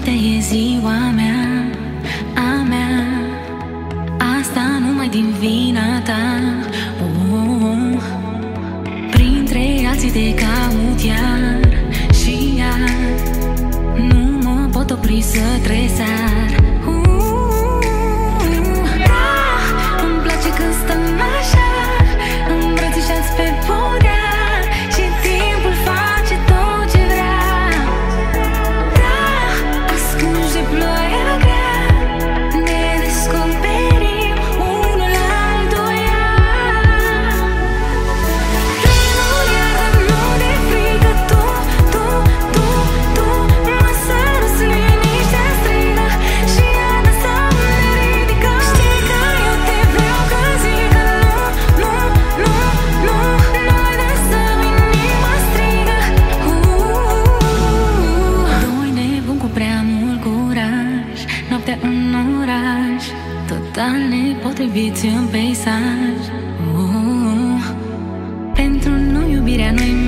noaptea e ziua mea, a mea. Asta numai din vina ta. Printre alții te caut iar și iar. Nu mă pot opri să tresar. Îmi place când stăm așa, îmbrățișați pe podea, și timpul face tot ce vrea. Da, ascunși de ploaia grea, ne descoperim unul al doilea. Tremur iar nu de frică, tu mă săruți, liniștea strigă și iară să ne ridică. Știi că eu te vreau, că zic că nu, noi dansăm, inima strigă. Doi nebuni cu prea mult curaj, noaptea în oraș, total nepotriviți în peisaj. Pentru noi iubirea nu-i